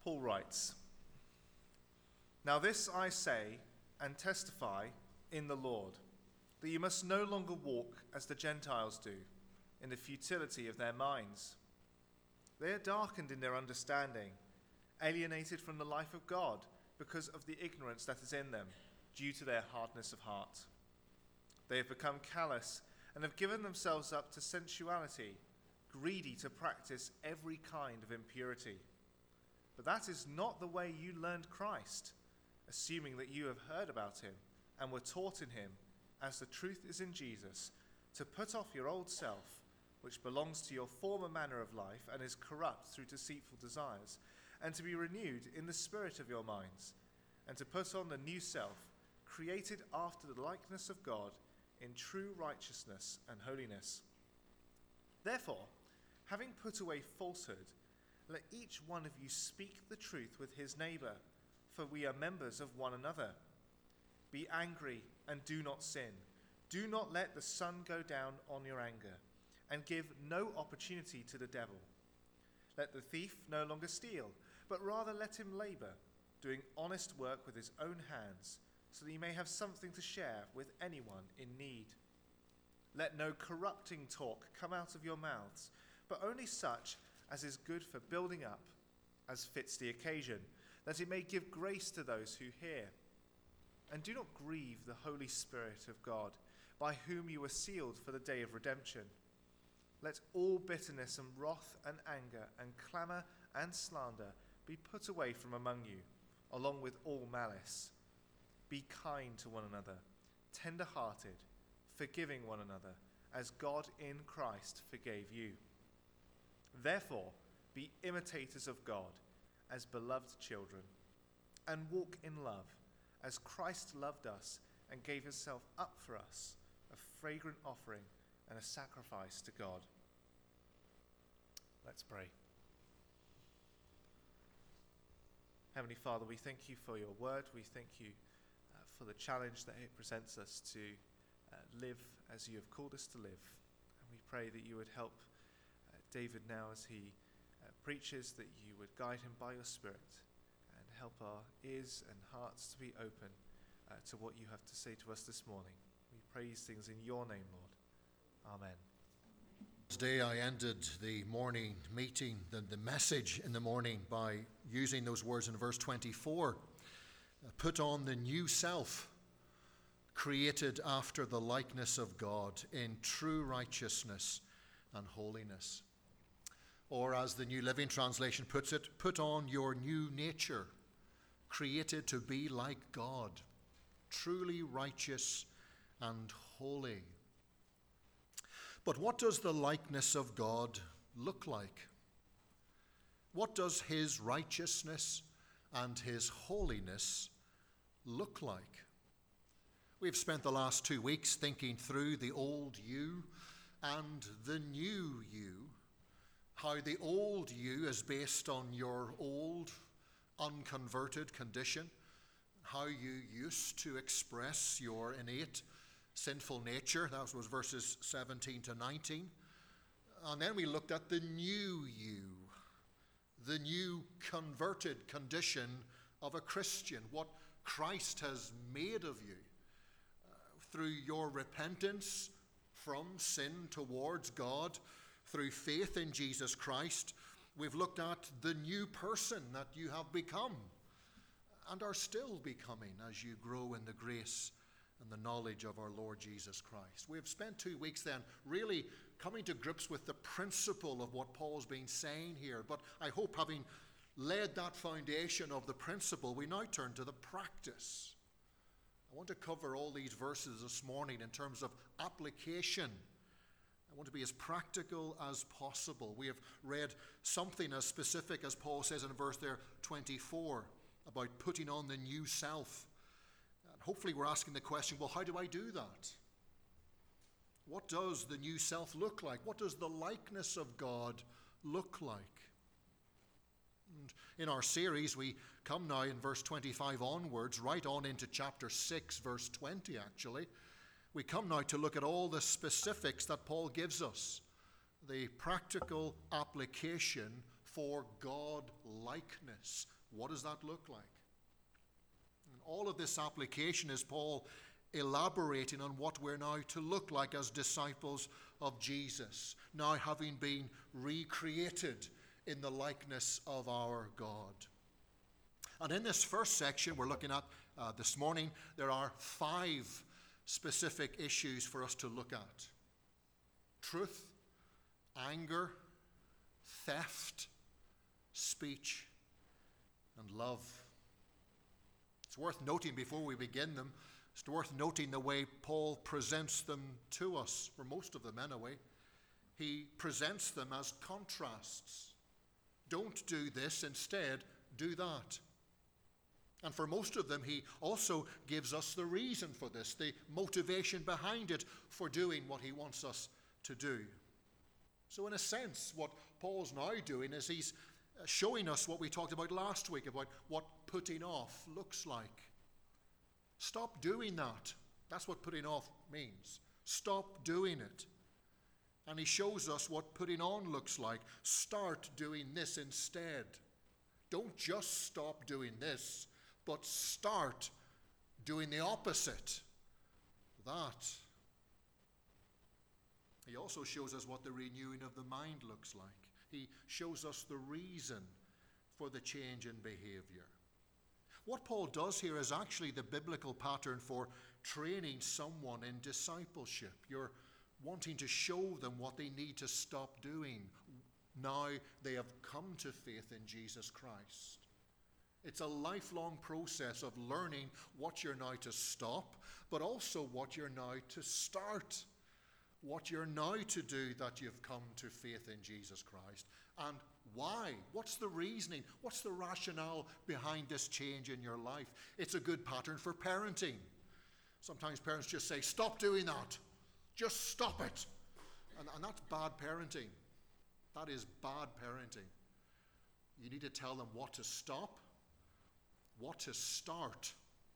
Paul writes, "Now this I say and testify in the Lord, that you must no longer walk as the Gentiles do, in the futility of their minds. They are darkened in their understanding, alienated from the life of God because of the ignorance that is in them, due to their hardness of heart. They have become callous and have given themselves up to sensuality, greedy to practice every kind of impurity. But that is not the way you learned Christ, assuming that you have heard about him and were taught in him, as the truth is in Jesus, to put off your old self, which belongs to your former manner of life and is corrupt through deceitful desires, and to be renewed in the spirit of your minds, and to put on the new self, created after the likeness of God in true righteousness and holiness. Therefore, having put away falsehood, let each one of you speak the truth with his neighbor, for we are members of one another. Be angry and do not sin. Do not let the sun go down on your anger, and give no opportunity to the devil. Let the thief no longer steal, but rather let him labor, doing honest work with his own hands, so that he may have something to share with anyone in need. Let no corrupting talk come out of your mouths, but only such as is good for building up, as fits the occasion, that it may give grace to those who hear. And do not grieve the Holy Spirit of God, by whom you were sealed for the day of redemption. Let all bitterness and wrath and anger and clamour and slander be put away from among you, along with all malice. Be kind to one another, tender-hearted, forgiving one another, as God in Christ forgave you. Therefore, be imitators of God as beloved children, and walk in love, as Christ loved us and gave himself up for us, a fragrant offering and a sacrifice to God." Let's pray. Heavenly Father, we thank you for your word. We thank you for the challenge that it presents us to live as you have called us to live. And we pray that you would help David now as he preaches, that you would guide him by your Spirit and help our ears and hearts to be open to what you have to say to us this morning. We pray these things in your name, Lord. Amen. Today I ended the morning meeting, the message in the morning, by using those words in verse 24. Put on the new self, created after the likeness of God in true righteousness and holiness. Or as the New Living Translation puts it, put on your new nature, created to be like God, truly righteous and holy. But what does the likeness of God look like? What does his righteousness and his holiness look like? We've spent the last 2 weeks thinking through the old you and the new you, how the old you is based on your old, unconverted condition, how you used to express your innate sinful nature. That was verses 17 to 19. And then we looked at the new you, the new converted condition of a Christian, what Christ has made of you through your repentance from sin towards God, through faith in Jesus Christ. We've looked at the new person that you have become and are still becoming as you grow in the grace and the knowledge of our Lord Jesus Christ. We have spent 2 weeks then really coming to grips with the principle of what Paul's been saying here. But I hope, having laid that foundation of the principle, we now turn to the practice. I want to cover all these verses this morning in terms of application. I want to be as practical as possible. We have read something as specific as Paul says in verse there 24 about putting on the new self. And hopefully we're asking the question, well, how do I do that? What does the new self look like? What does the likeness of God look like? And in our series, we come now in verse 25 onwards, right on into chapter 6, verse 20 actually. We come now to look at all the specifics that Paul gives us, the practical application for God-likeness, What does that look like? And all of this application is Paul elaborating on what we're now to look like as disciples of Jesus, now having been recreated in the likeness of our God. And in this first section we're looking at this morning, there are 5 specific issues for us to look at: truth, anger, theft, speech, and love. It's worth noting before we begin them, it's worth noting the way Paul presents them to us, for most of them anyway. He presents them as contrasts. Don't do this, instead do that. And for most of them, he also gives us the reason for this, the motivation behind it for doing what he wants us to do. So in a sense, what Paul's now doing is he's showing us what we talked about last week, about what putting off looks like. Stop doing that. That's what putting off means. Stop doing it. And he shows us what putting on looks like. Start doing this instead. Don't just stop doing this, but start doing the opposite. That. He also shows us what the renewing of the mind looks like. He shows us the reason for the change in behavior. What Paul does here is actually the biblical pattern for training someone in discipleship. You're wanting to show them what they need to stop doing now they have come to faith in Jesus Christ. It's a lifelong process of learning what you're now to stop, but also what you're now to start. What you're now to do that you've come to faith in Jesus Christ. And why? What's the reasoning? What's the rationale behind this change in your life? It's a good pattern for parenting. Sometimes parents just say, stop doing that. Just stop it. And that's bad parenting. That is bad parenting. You need to tell them what to stop, what to start.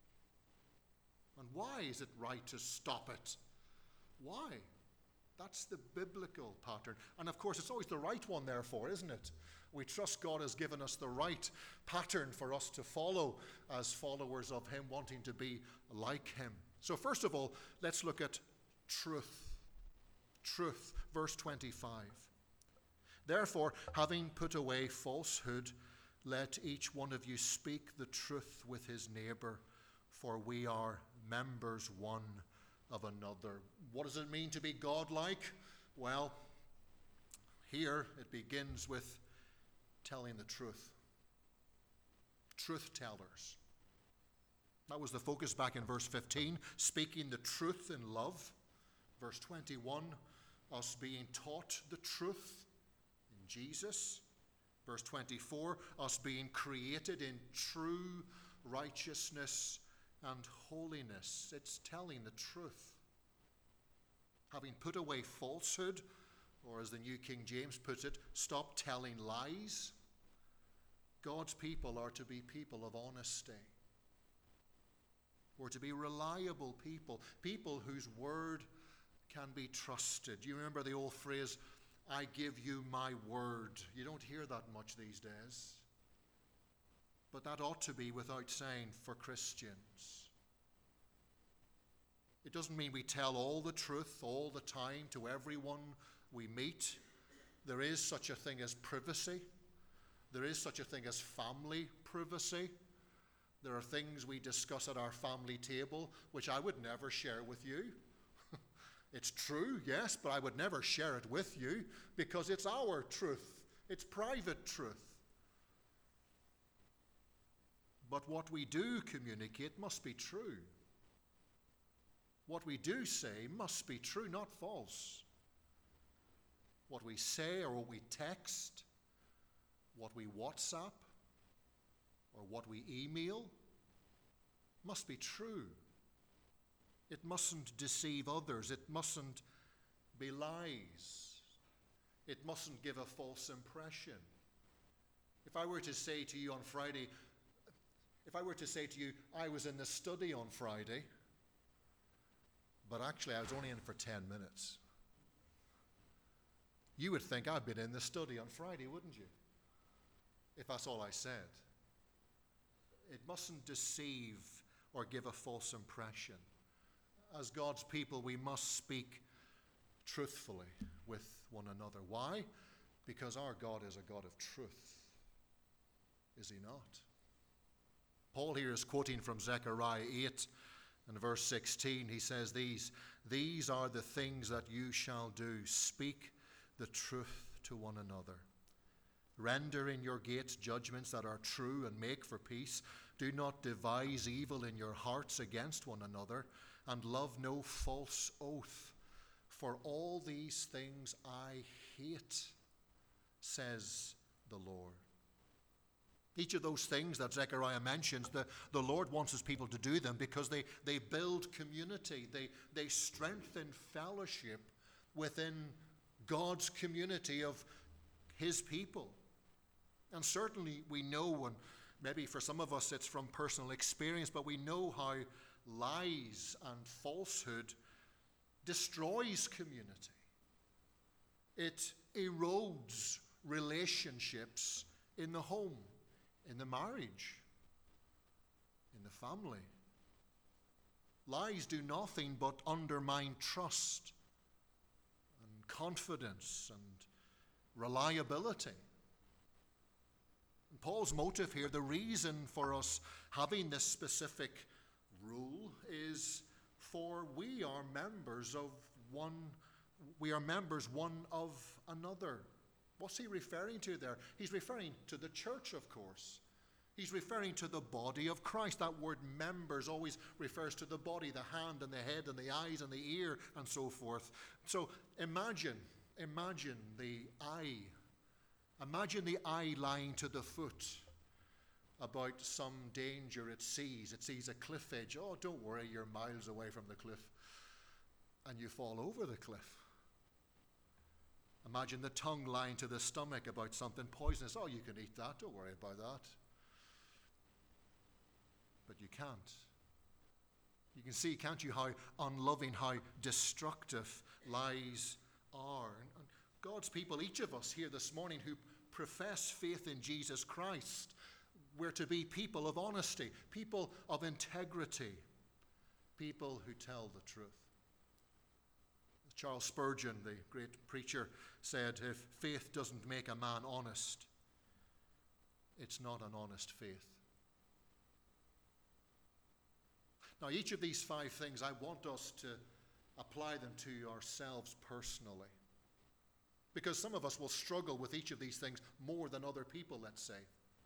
And why is it right to stop it? Why? That's the biblical pattern. And of course, it's always the right one, therefore, isn't it? We trust God has given us the right pattern for us to follow as followers of him, wanting to be like him. So first of all, let's look at truth. Truth, verse 25. Therefore, having put away falsehood, let each one of you speak the truth with his neighbor, for we are members one of another. What does it mean to be godlike? Well, here it begins with telling the truth. Truth tellers. That was the focus back in verse 15, speaking the truth in love. Verse 21, us being taught the truth in Jesus. Verse 24, us being created in true righteousness and holiness. It's telling the truth. Having put away falsehood, or as the New King James puts it, stop telling lies. God's people are to be people of honesty. We're to be reliable people, people whose word can be trusted. You remember the old phrase, I give you my word. You don't hear that much these days. But that ought to be without saying for Christians. It doesn't mean we tell all the truth all the time to everyone we meet. There is such a thing as privacy. There is such a thing as family privacy. There are things we discuss at our family table which I would never share with you. It's true, yes, but I would never share it with you because it's our truth. It's private truth. But what we do communicate must be true. What we do say must be true, not false. What we say or what we text, what we WhatsApp, or what we email must be true. It mustn't deceive others. It mustn't be lies. It mustn't give a false impression. If I were to say to you on Friday, I was in the study on Friday, but actually I was only in for 10 minutes. You would think I'd been in the study on Friday, wouldn't you? If that's all I said. It mustn't deceive or give a false impression. As God's people, we must speak truthfully with one another. Why? Because our God is a God of truth. Is he not? Paul here is quoting from Zechariah 8 and verse 16. He says, These are the things that you shall do. Speak the truth to one another. Render in your gates judgments that are true and make for peace. Do not devise evil in your hearts against one another, and love no false oath. For all these things I hate, says the Lord. Each of those things that Zechariah mentions, the Lord wants his people to do them because they build community. They strengthen fellowship within God's community of his people. And certainly we know, and maybe for some of us it's from personal experience, but we know how lies and falsehood destroys community. It erodes relationships in the home, in the marriage, in the family. Lies do nothing but undermine trust and confidence and reliability. And Paul's motive here, the reason for us having this specific rule, is for we are members one of another. What's he referring to there? He's referring to the church, of course. He's referring to the body of Christ. That word members always refers to the body, the hand and the head and the eyes and the ear and so forth. So imagine the eye. Imagine the eye lying to the foot about some danger it sees. It sees a cliff edge. Oh, don't worry, you're miles away from the cliff. And you fall over the cliff. Imagine the tongue lying to the stomach about something poisonous. Oh, you can eat that. Don't worry about that. But you can't. You can see, can't you, how unloving, how destructive lies are. And God's people, each of us here this morning who profess faith in Jesus Christ, we're to be people of honesty, people of integrity, people who tell the truth. Charles Spurgeon, the great preacher, said, if faith doesn't make a man honest, it's not an honest faith. Now, each of these 5 things, I want us to apply them to ourselves personally. Because some of us will struggle with each of these things more than other people, let's say.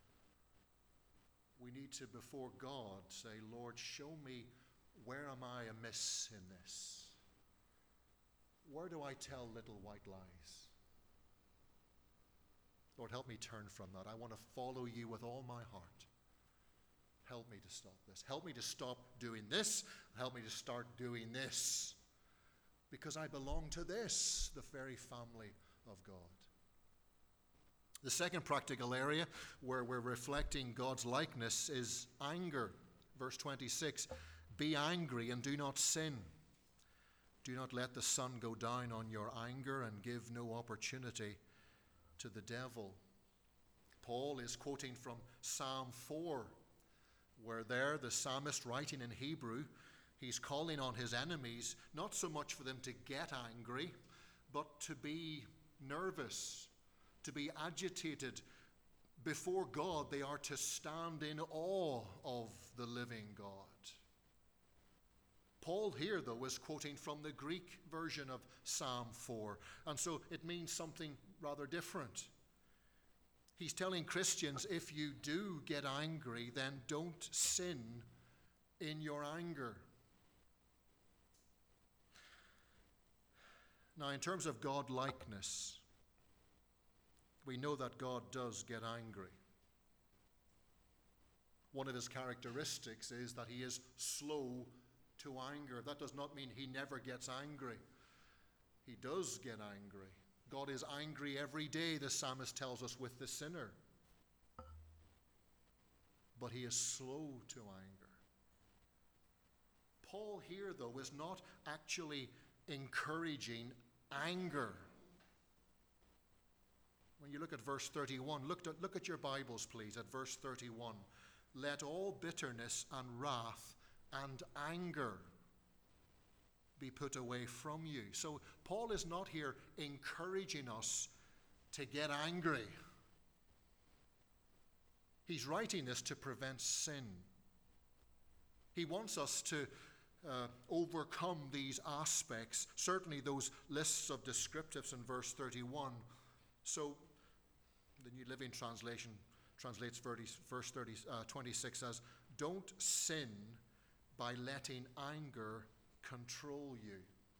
We need to, before God, say, Lord, show me, where am I amiss in this? Where do I tell little white lies? Lord, help me turn from that. I want to follow you with all my heart. Help me to stop this. Help me to stop doing this. Help me to start doing this. Because I belong to this, the very family of God. The second practical area where we're reflecting God's likeness is anger. Verse 26, be angry and do not sin. Do not let the sun go down on your anger and give no opportunity to the devil. Paul is quoting from Psalm 4, where there the psalmist, writing in Hebrew, he's calling on his enemies not so much for them to get angry, but to be nervous, to be agitated. Before God, they are to stand in awe of the living God. Paul here, though, is quoting from the Greek version of Psalm 4, and so it means something rather different. He's telling Christians, if you do get angry, then don't sin in your anger. Now, in terms of God-likeness, we know that God does get angry. One of his characteristics is that he is slow to anger. That does not mean he never gets angry. He does get angry. God is angry every day, the psalmist tells us, with the sinner. But he is slow to anger. Paul here, though, is not actually encouraging anger. When you look at verse 31, look at your Bibles, please, at verse 31. let all bitterness and wrath and anger be put away from you. So Paul is not here encouraging us to get angry. He's writing this to prevent sin. He wants us to overcome these aspects, certainly those lists of descriptives in verse 31. So the New Living Translation translates verse 26 as, don't sin by letting anger control you.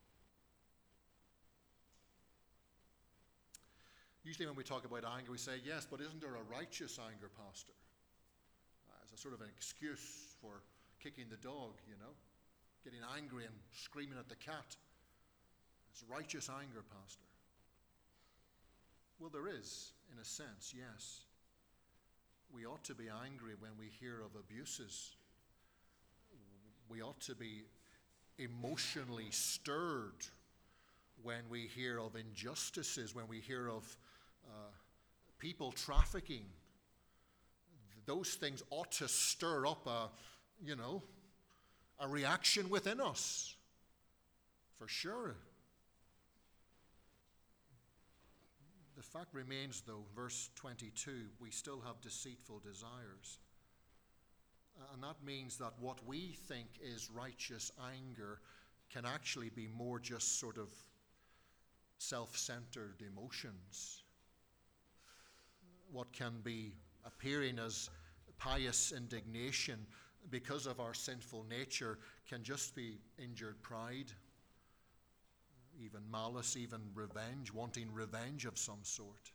Usually when we talk about anger, we say, yes, but isn't there a righteous anger, Pastor? As a sort of an excuse for kicking the dog, getting angry and screaming at the cat. It's righteous anger, Pastor. Well, there is, in a sense, yes. We ought to be angry when we hear of abuses. We ought to be emotionally stirred when we hear of injustices, when we hear of people trafficking. Those things ought to stir up a reaction within us, for sure. The fact remains, though, verse 22, we still have deceitful desires. And that means that what we think is righteous anger can actually be more just sort of self-centered emotions. What can be appearing as pious indignation because of our sinful nature can just be injured pride, even malice, even revenge, wanting revenge of some sort.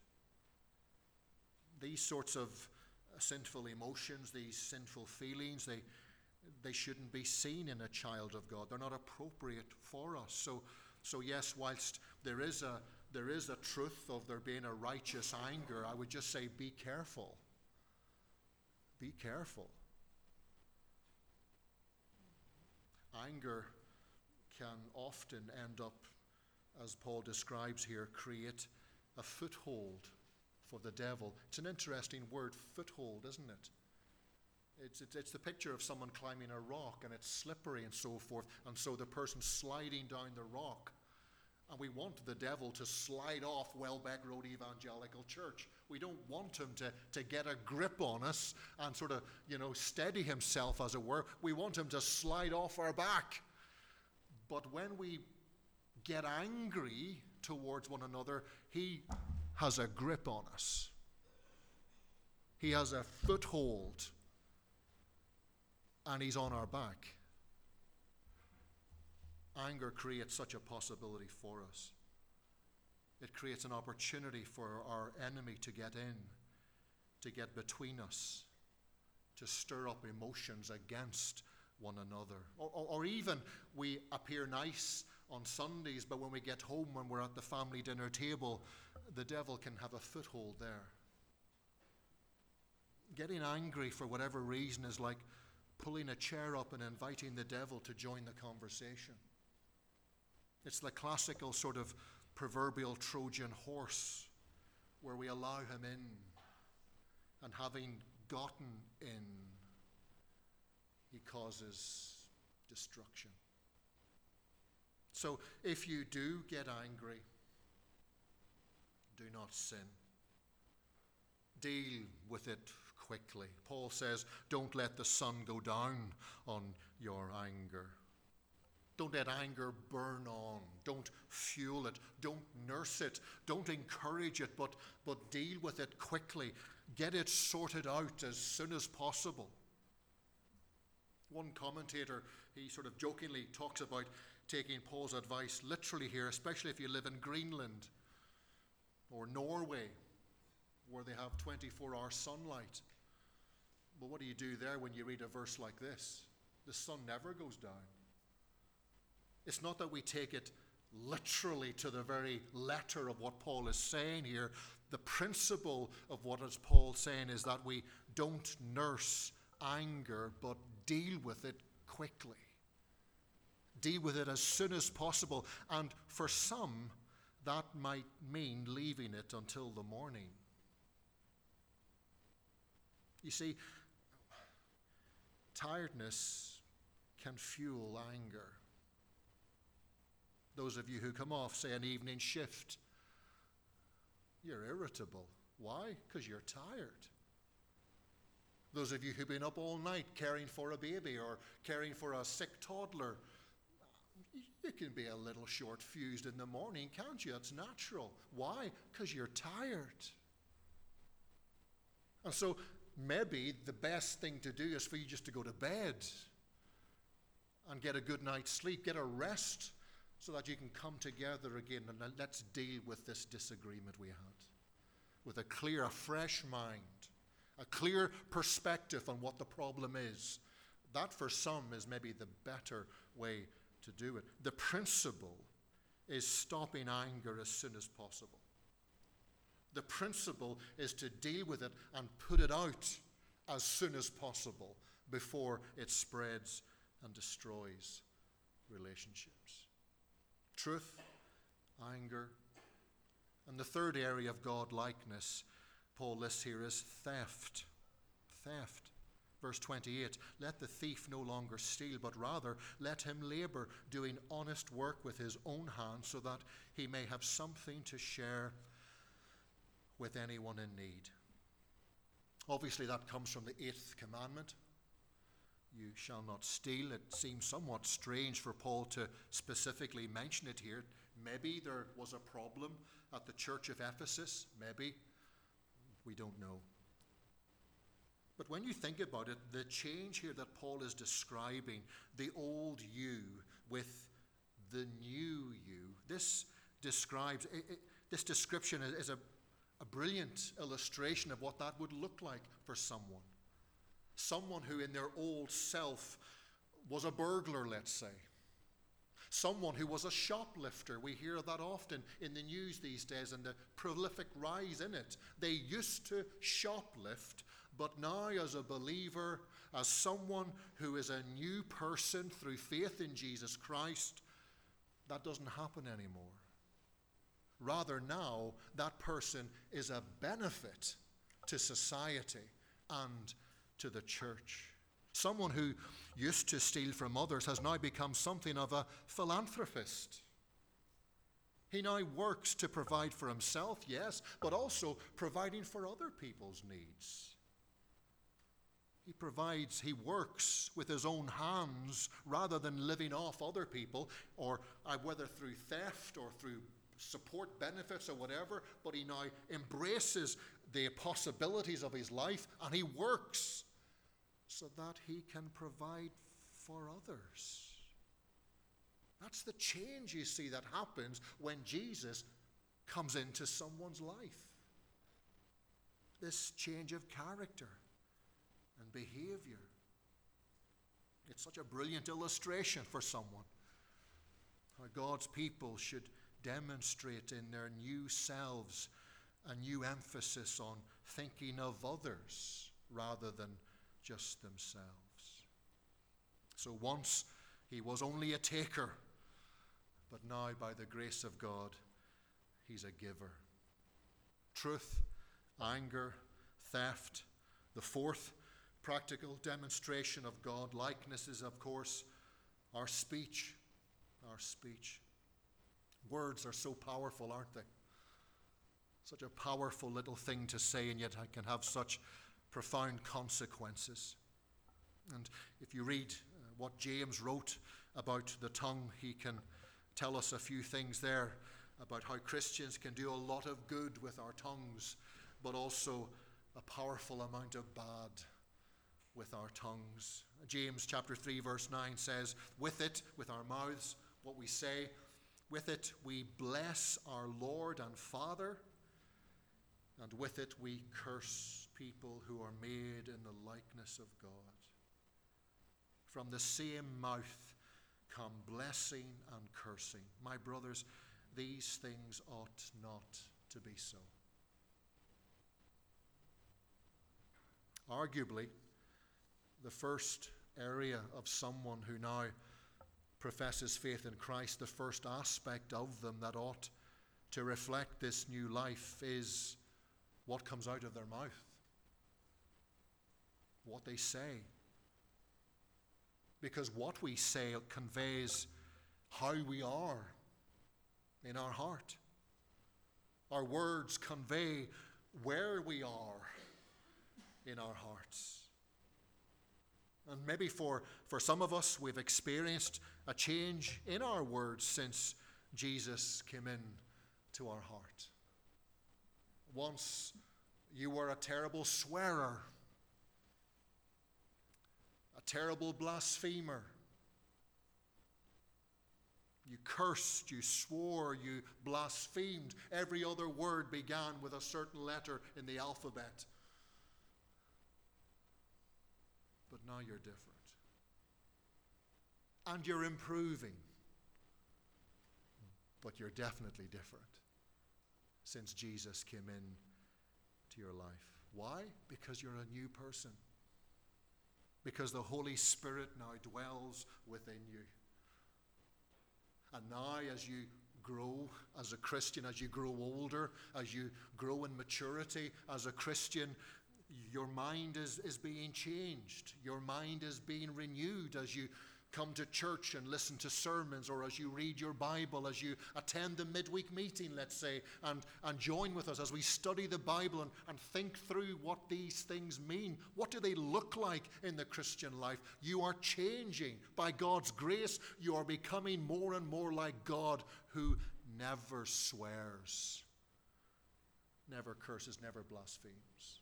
These sorts of sinful emotions, these sinful feelings, they shouldn't be seen in a child of God. They're not appropriate for us. So yes, whilst there is a truth of there being a righteous anger, I would just say be careful. Be careful. Anger can often end up, as Paul describes here, create a foothold for the devil. It's an interesting word, foothold, isn't it? It's the picture of someone climbing a rock, and it's slippery and so forth, and so the person sliding down the rock. And we want the devil to slide off Welbeck Road Evangelical Church. We don't want him to get a grip on us and sort of, steady himself, as it were. We want him to slide off our back. But when we get angry towards one another, he has a grip on us. He has a foothold, and he's on our back. Anger creates such a possibility for us. It creates an opportunity for our enemy to get in, to get between us, to stir up emotions against one another. Or even we appear nice on Sundays, but when we get home, when we're at the family dinner table, the devil can have a foothold there. Getting angry for whatever reason is like pulling a chair up and inviting the devil to join the conversation. It's the classical sort of proverbial Trojan horse where we allow him in, and having gotten in, he causes destruction. So if you do get angry, do not sin. Deal with it quickly. Paul says, don't let the sun go down on your anger. Don't let anger burn on. Don't fuel it. Don't nurse it. Don't encourage it, but deal with it quickly. Get it sorted out as soon as possible. One commentator, he sort of jokingly talks about taking Paul's advice literally here, especially if you live in Greenland or Norway, where they have 24-hour sunlight. But what do you do there when you read a verse like this? The sun never goes down. It's not that we take it literally to the very letter of what Paul is saying here. The principle of what is Paul saying is that we don't nurse anger, but deal with it quickly. Deal with it as soon as possible. And for some, that might mean leaving it until the morning. You see, tiredness can fuel anger. Those of you who come off, say, an evening shift, you're irritable. Why? Because you're tired. Those of you who've been up all night caring for a baby or caring for a sick toddler, you can be a little short-fused in the morning, can't you? It's natural. Why? Because you're tired. And so maybe the best thing to do is for you just to go to bed and get a good night's sleep, get a rest, so that you can come together again and let's deal with this disagreement we had with a clear, a fresh mind, a clear perspective on what the problem is. That for some is maybe the better way to do it. The principle is stopping anger as soon as possible. The principle is to deal with it and put it out as soon as possible before it spreads and destroys relationships. Truth, anger, and the third area of God-likeness Paul lists here is theft. Theft. Verse 28, let the thief no longer steal, but rather let him labor, doing honest work with his own hands, so that he may have something to share with anyone in need. Obviously, that comes from the 8th commandment. You shall not steal. It seems somewhat strange for Paul to specifically mention it here. Maybe there was a problem at the church of Ephesus. Maybe. We don't know. But when you think about it, the change here that Paul is describing, the old you with the new you, this description is a brilliant illustration of what that would look like for someone. Someone who in their old self was a burglar, let's say. Someone who was a shoplifter. We hear that often in the news these days and the prolific rise in it. They used to shoplift, but now as a believer, as someone who is a new person through faith in Jesus Christ, that doesn't happen anymore. Rather now, that person is a benefit to society and to the church. Someone who used to steal from others has now become something of a philanthropist. He now works to provide for himself, yes, but also providing for other people's needs. He works with his own hands rather than living off other people, or whether through theft or through support benefits or whatever, but he now embraces the possibilities of his life and he works so that he can provide for others. That's the change you see that happens when Jesus comes into someone's life. This change of character and behavior. It's such a brilliant illustration for someone. How God's people should demonstrate in their new selves a new emphasis on thinking of others rather than just themselves. So once he was only a taker, but now by the grace of God, he's a giver. Truth, anger, theft. The fourth practical demonstration of God likeness is, of course, our speech. Our speech. Words are so powerful, aren't they? Such a powerful little thing to say, and yet it can have such profound consequences. And if you read what James wrote about the tongue, he can tell us a few things there about how Christians can do a lot of good with our tongues, but also a powerful amount of bad with our tongues. James chapter 3 verse 9 says, with it, with our mouths, what we say, with it we bless our Lord and Father, and with it we curse people who are made in the likeness of God. From the same mouth come blessing and cursing. My brothers, these things ought not to be so. Arguably, the first area of someone who now professes faith in Christ, the first aspect of them that ought to reflect this new life is what comes out of their mouth, what they say. because what we say conveys how we are in our heart. Our words convey where we are in our hearts. And maybe for some of us, we've experienced a change in our words since Jesus came in to our heart. Once you were a terrible swearer, a terrible blasphemer. You cursed, you swore, you blasphemed. Every other word began with a certain letter in the alphabet. But now you're different. And you're improving. But you're definitely different since Jesus came in to your life. Why? Because you're a new person. Because the Holy Spirit now dwells within you. And now as you grow as a Christian, as you grow older, as you grow in maturity as a Christian, your mind is being changed. Your mind is being renewed as you come to church and listen to sermons, or as you read your Bible, as you attend the midweek meeting, let's say, and join with us as we study the Bible and think through what these things mean. What do they look like in the Christian life? You are changing. By God's grace, you are becoming more and more like God, who never swears, never curses, never blasphemes.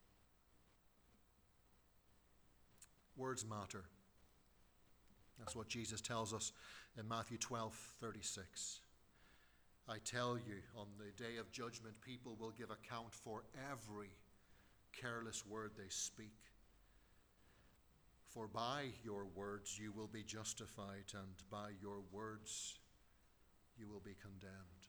Words matter. That's what Jesus tells us in Matthew 12:36. I tell you, on the day of judgment, people will give account for every careless word they speak. For by your words you will be justified, and by your words you will be condemned.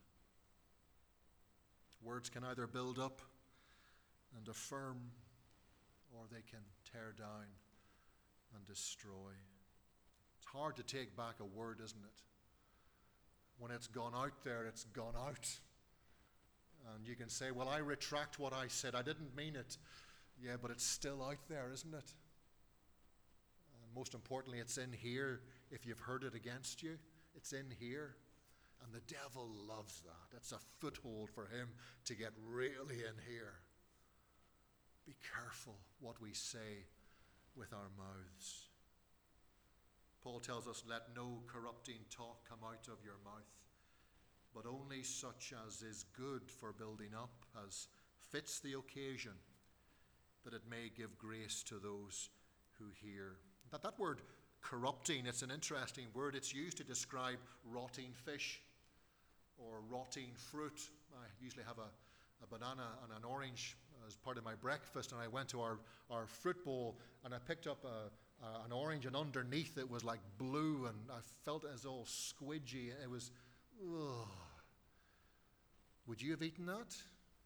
Words can either build up and affirm, or they can tear down and destroy. It's hard to take back a word, isn't it? When it's gone out there, it's gone out. And you can say, well, I retract what I said. I didn't mean it. Yeah, but it's still out there, isn't it? And most importantly, it's in here. If you've heard it against you, it's in here. And the devil loves that. It's a foothold for him to get really in here. Be careful what we say with our mouths. Paul tells us, let no corrupting talk come out of your mouth, but only such as is good for building up, as fits the occasion, that it may give grace to those who hear. That word corrupting, it's an interesting word. It's used to describe rotting fish or rotting fruit. I usually have a banana and an orange as part of my breakfast, and I went to our fruit bowl and I picked up an orange, and underneath it was like blue, and I felt it as all squidgy. It was, ugh. Would you have eaten that?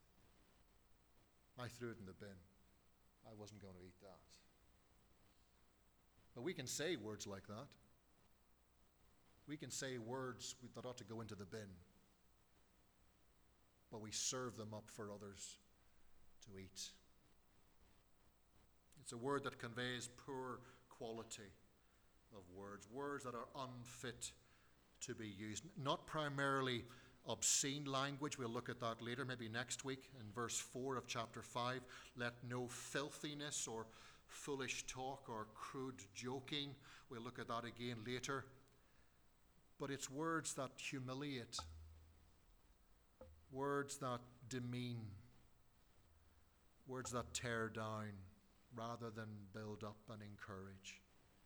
I threw it in the bin. I wasn't going to eat that. But we can say words like that. We can say words that ought to go into the bin, but we serve them up for others to eat. It's a word that conveys poor quality of words that are unfit to be used. Not primarily obscene language. We'll look at that later, maybe next week in verse 4 of chapter 5. Let no filthiness or foolish talk or crude joking. We'll look at that again later. But it's words that humiliate, words that demean, words that tear down rather than build up and encourage.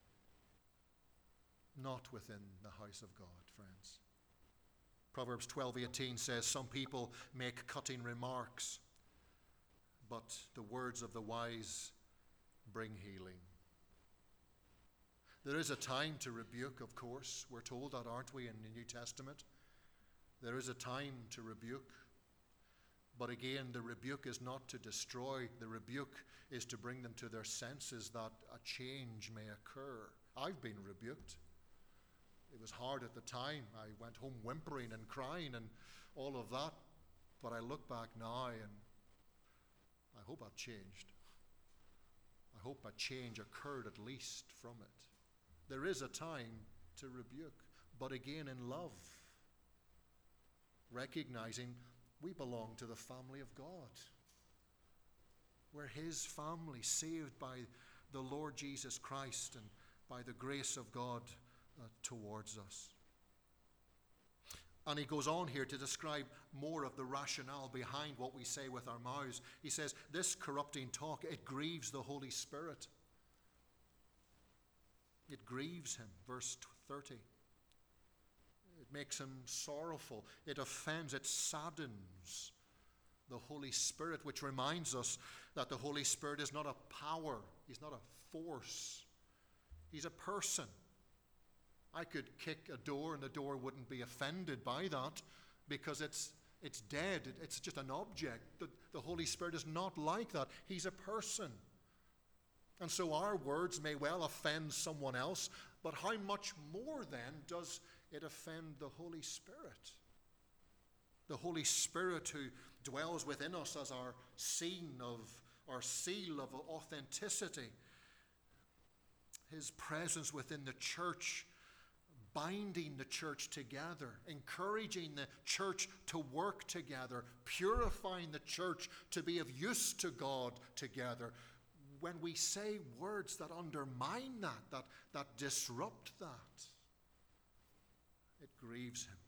Not within the house of God, friends. Proverbs 12:18 says, some people make cutting remarks, but the words of the wise bring healing. There is a time to rebuke, of course. We're told that, aren't we, in the New Testament? There is a time to rebuke. But again, the rebuke is not to destroy. The rebuke is to bring them to their senses that a change may occur. I've been rebuked. It was hard at the time. I went home whimpering and crying and all of that. But I look back now and I hope I've changed. I hope a change occurred at least from it. There is a time to rebuke, but again in love, recognizing we belong to the family of God. We're his family, saved by the Lord Jesus Christ and by the grace of God towards us. And he goes on here to describe more of the rationale behind what we say with our mouths. He says, this corrupting talk, it grieves the Holy Spirit. It grieves him, verse 30. It makes him sorrowful. It offends, it saddens the Holy Spirit, which reminds us that the Holy Spirit is not a power. He's not a force. He's a person. I could kick a door and the door wouldn't be offended by that because it's dead. It's just an object. The Holy Spirit is not like that. He's a person. And so our words may well offend someone else, but how much more then does it offend the Holy Spirit? The Holy Spirit who dwells within us as our seal of authenticity. His presence within the church, binding the church together, encouraging the church to work together, purifying the church to be of use to God together. When we say words that undermine that disrupt that, it grieves him.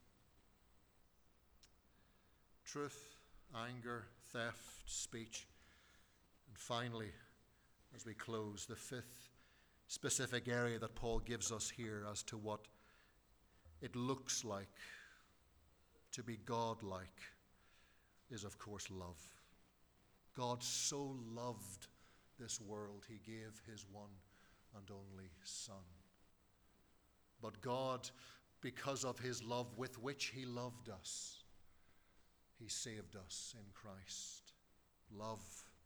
Truth, anger, theft, speech. And finally, as we close, the fifth specific area that Paul gives us here as to what it looks like to be God-like is, of course, love. God so loved this world, he gave his one and only Son. But God, because of his love with which he loved us, he saved us in Christ. Love.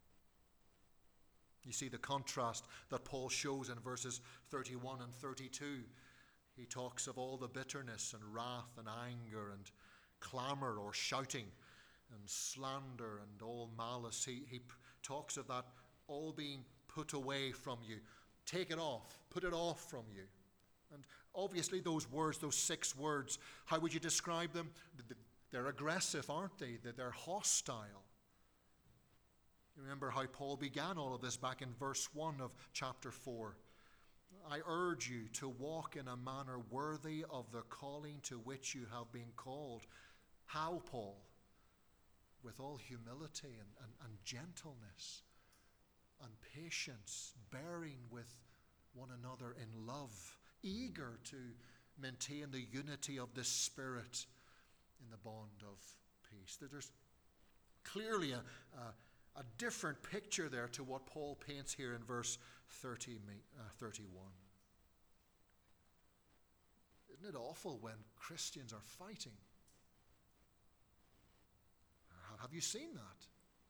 You see the contrast that Paul shows in verses 31 and 32. He talks of all the bitterness and wrath and anger and clamor or shouting and slander and all malice. He talks of that all being put away from you. Take it off. Put it off from you. And obviously those words, those 6 words, how would you describe them? They're aggressive, aren't they? They're hostile. You remember how Paul began all of this back in verse 1 of chapter 4. I urge you to walk in a manner worthy of the calling to which you have been called. How, Paul? With all humility and gentleness and patience, bearing with one another in love, eager to maintain the unity of the Spirit in the bond of peace. There's clearly a different picture there to what Paul paints here in verse 31. Isn't it awful when Christians are fighting? Have you seen that?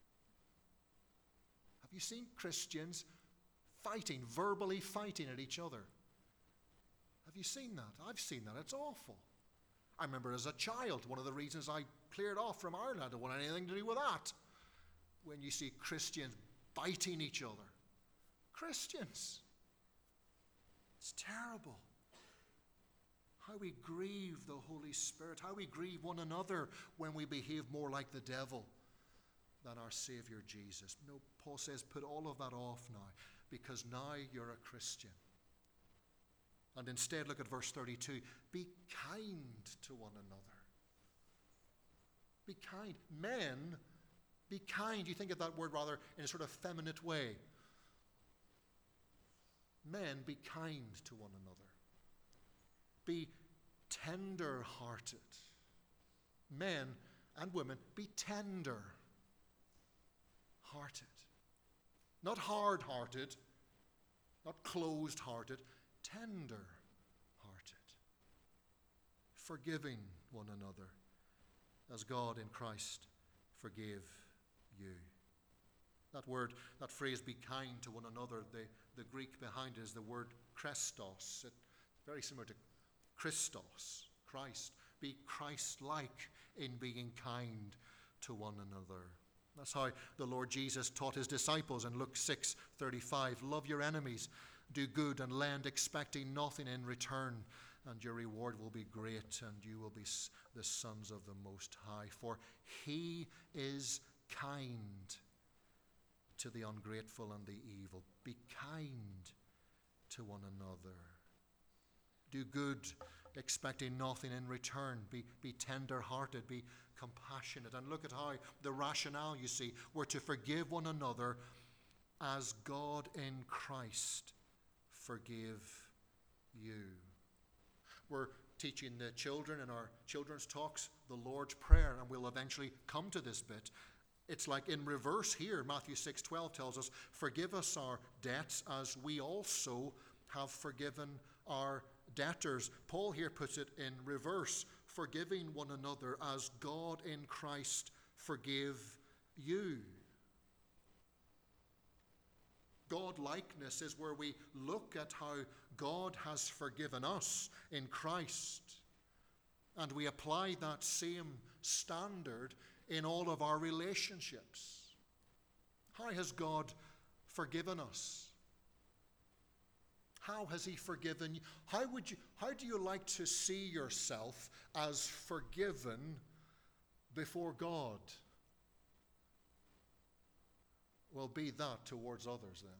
Have you seen Christians fighting, verbally fighting at each other? Have you seen that? I've seen that. It's awful. I remember as a child, one of the reasons I cleared off from Ireland, I don't want anything to do with that. When you see Christians biting each other. Christians. It's terrible. How we grieve the Holy Spirit. How we grieve one another when we behave more like the devil than our Savior Jesus. No, Paul says, put all of that off now, because now you're a Christian. And instead, look at verse 32. Be kind to one another. Be kind. Men, be kind. You think of that word rather in a sort of feminine way. Men, be kind to one another. Be tender-hearted. Men and women, be tender-hearted. Not hard-hearted, not closed-hearted, tender-hearted. Forgiving one another as God in Christ forgave you. That word, that phrase, be kind to one another, the Greek behind it is the word Christos. It's very similar to Christos, Christ. Be Christ-like in being kind to one another. That's how the Lord Jesus taught his disciples in Luke 6:35. Love your enemies Do good and lend, expecting nothing in return, and your reward will be great, and you will be the sons of the Most High. For he is kind to the ungrateful and the evil. Be kind to one another. Do good, expecting nothing in return. Be tender-hearted, be compassionate. And look at how the rationale, you see, we're to forgive one another as God in Christ forgave you. We're teaching the children in our children's talks the Lord's Prayer, and we'll eventually come to this bit. It's like in reverse here. Matthew 6:12 tells us, forgive us our debts as we also have forgiven our debtors. Paul here puts it in reverse, forgiving one another as God in Christ forgave you. God-likeness is where we look at how God has forgiven us in Christ, and we apply that same standard in all of our relationships. How has God forgiven us? How has he forgiven you? How do you like to see yourself as forgiven before God? Well, be that towards others then.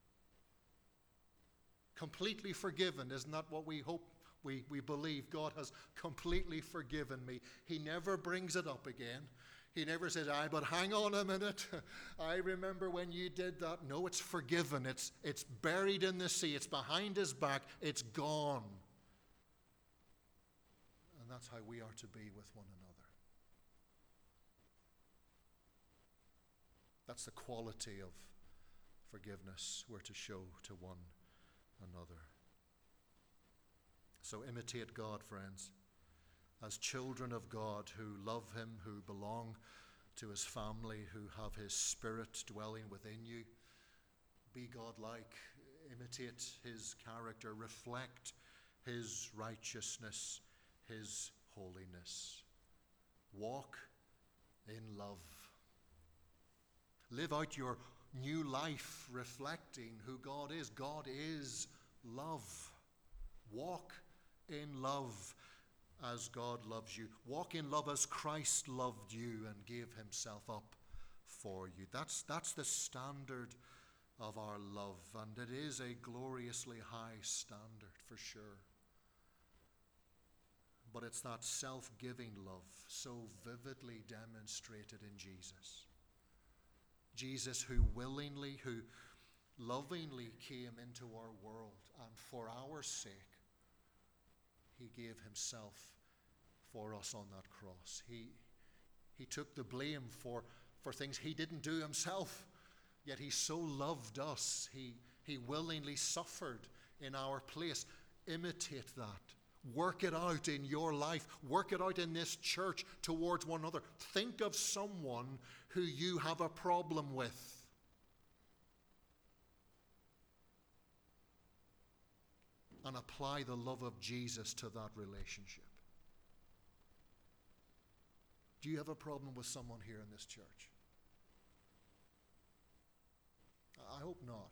Completely forgiven, isn't that what we hope, we believe? God has completely forgiven me. He never brings it up again. He never says, but hang on a minute. I remember when you did that. No, it's forgiven. It's buried in the sea. It's behind his back. It's gone. And that's how we are to be with one another. That's the quality of forgiveness we're to show to one another. So imitate God, friends, as children of God who love him, who belong to his family, who have his Spirit dwelling within you. Be God-like, imitate his character, reflect his righteousness, his holiness. Walk in love. Live out your new life reflecting who God is. God is love. Walk in love as God loves you. Walk in love as Christ loved you and gave himself up for you. That's the standard of our love, and it is a gloriously high standard for sure. But it's that self-giving love so vividly demonstrated in Jesus. Jesus who willingly, who lovingly came into our world, and for our sake, he gave himself for us on that cross. He took the blame for things he didn't do himself, yet he so loved us. He willingly suffered in our place. Imitate that. Work it out in your life. Work it out in this church towards one another. Think of someone who you have a problem with. And apply the love of Jesus to that relationship. Do you have a problem with someone here in this church? I hope not.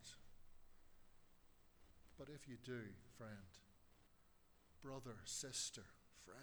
But if you do, friend, brother, sister, friend,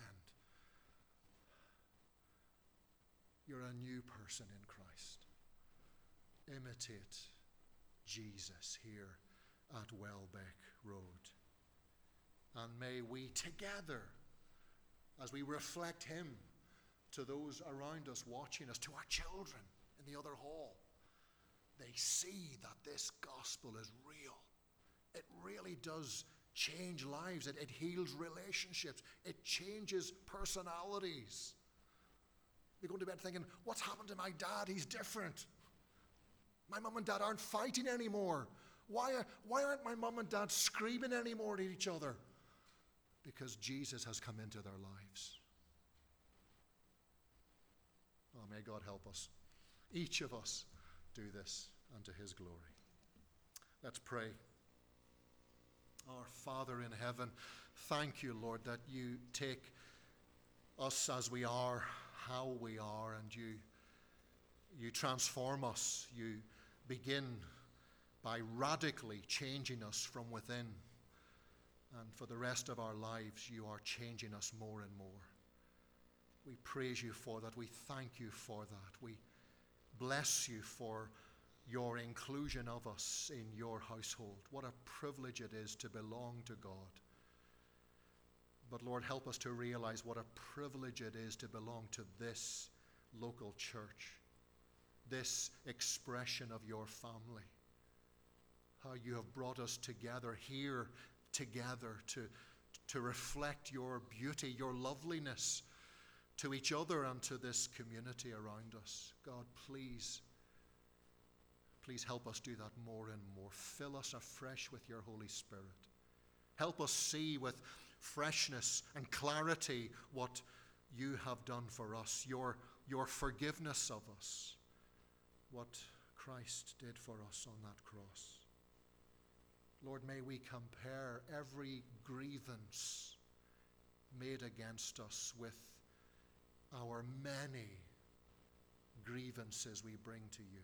you're a new person in Christ. Imitate Jesus here at Welbeck Road. And may we together, as we reflect him to those around us watching us, to our children in the other hall, they see that this gospel is real. It really does change lives. It heals relationships. It changes personalities. They go to bed thinking, what's happened to my dad? He's different. My mum and dad aren't fighting anymore. Why aren't my mum and dad screaming anymore at each other? Because Jesus has come into their lives. Oh, may God help us. Each of us do this unto his glory. Let's pray. Our Father in heaven, thank you, Lord, that you take us as we are, how we are, and you transform us. You begin by radically changing us from within. And for the rest of our lives, you are changing us more and more. We praise you for that. We thank you for that. We bless you for your inclusion of us in your household. What a privilege it is to belong to God. But Lord, help us to realize what a privilege it is to belong to this local church, this expression of your family. How you have brought us together here, together to reflect your beauty, your loveliness to each other and to this community around us. God, please help us do that more and more. Fill us afresh with your Holy Spirit. Help us see with freshness and clarity what you have done for us, your forgiveness of us, what Christ did for us on that cross. Lord, may we compare every grievance made against us with our many grievances we bring to you.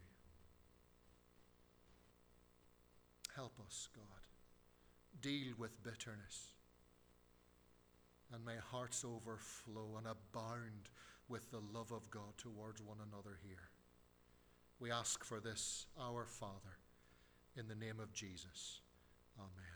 Help us, God. Deal with bitterness. And may hearts overflow and abound with the love of God towards one another here. We ask for this, our Father, in the name of Jesus. Amen.